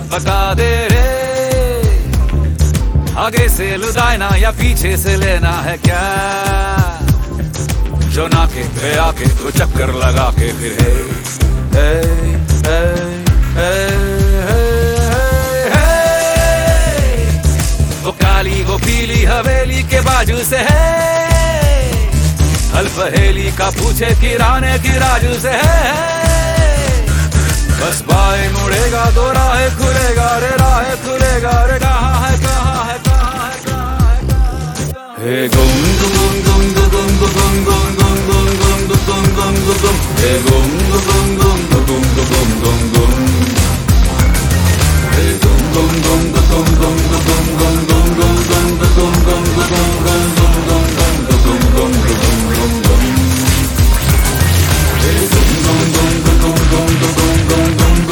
बता दे रे, आगे से लुदायना या पीछे से लेना है क्या, जो नाके पे आके तो चक्कर लगा के फिर है, वो काली वो पीली हवेली के बाजू से है, हल पहेली का पूछे किराने की राजू से है, बस बाएं मुड़ेगा तो राह खुलेगा रे, राह खुलेगा रे, कहाँ है कहाँ है कहाँ है कहाँ है कहाँ है, हे गुम गुम गुम गुम गुम गुम गुम गुम गुम गुम गुम गुम गुम, हे गुम गुम गुम गुम गुम गुम गुम, हे गुम गुम गुम गुम गुम गुम गुम गुम गुम गुम गुम गुम गुम गुम गुम गुम, हे गुम गुम गुम गुम गुम गुम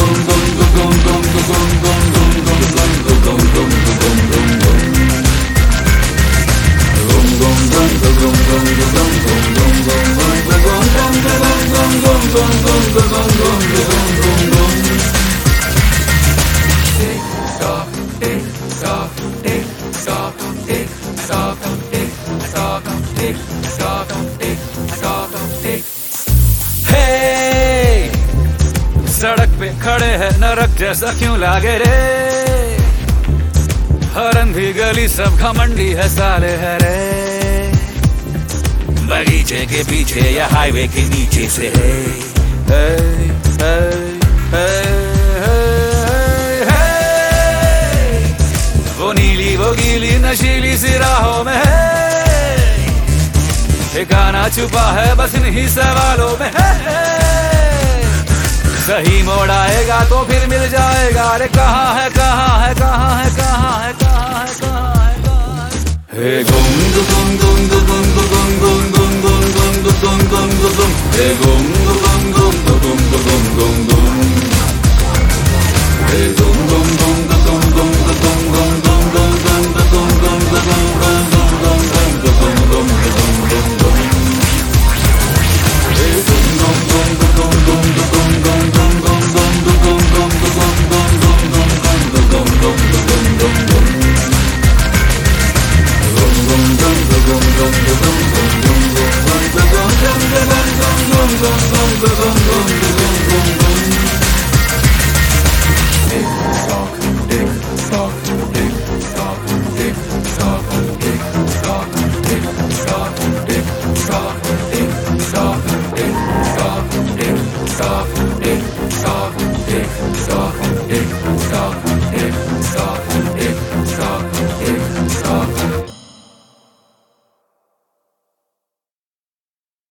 सड़क पे खड़े हैं नरक जैसा क्यों लागे रे, हर अंधी गली सब घमंडी है साले है रे, बगीचे के पीछे या हाईवे के नीचे से है, वो नीली वो गीली नशीली सी राहों में है, ठिकाना छुपा है बस इन्हीं सवालों में है, सही मोड़ आएगा तो फिर मिल जाएगा रे, कहाँ है कहाँ है कहाँ है कहाँ है कहाँ है कहाँ है कहाँ है, हे गुम गुम गुम गुम गुम गुम गुम गुम गुम गुम गुम, हे गुम गुम गुम गुम गुम गुम गुम, हे गुम गुम गुम गुम गुम गुम गुम गुम गुम गुम गुम गुम गुम, हे गुम गुम गुम गुम गुम गुम गुम Talk.